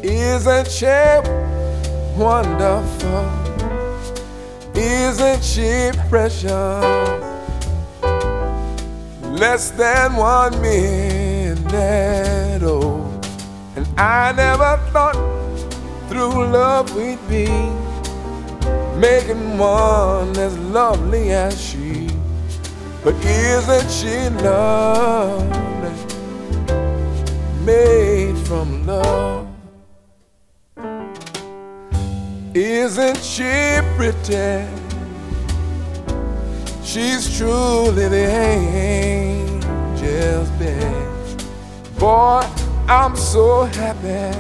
Isn't she wonderful? Isn't she precious? Less than 1 minute old. And I never thought through love we'd be making one as lovely as she. But isn't she lovely? Made from love. Isn't she pretty? She's truly the angel's best. Boy, I'm so happy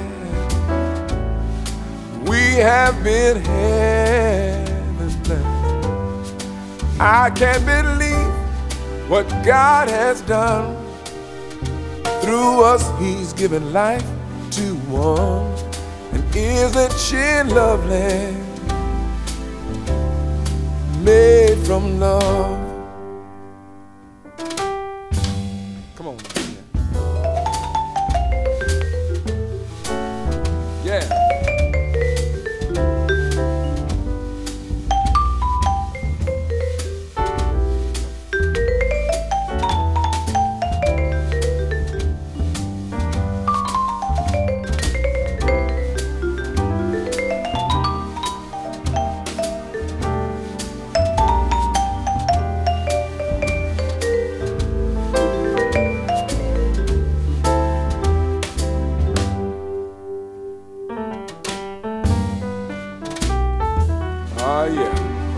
we have been heaven blessed. I can't believe what God has done. Through us, He's given life to one. And isn't she lovely? Made from love. Come on. Yeah. Oh, yeah.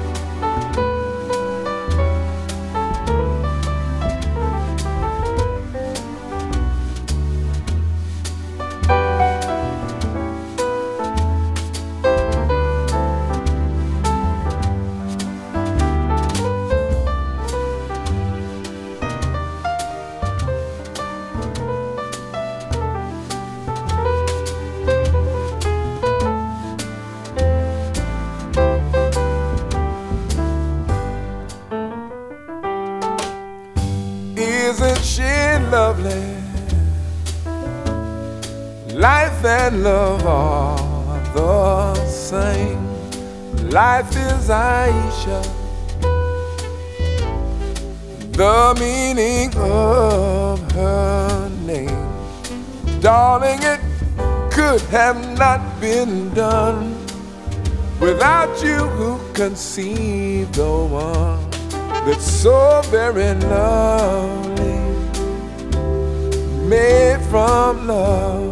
Isn't she lovely? Life and love are the same. Life is Aisha, the meaning of her name. Darling, it could have not been done without you who conceived the one that's so very lovely, made from love.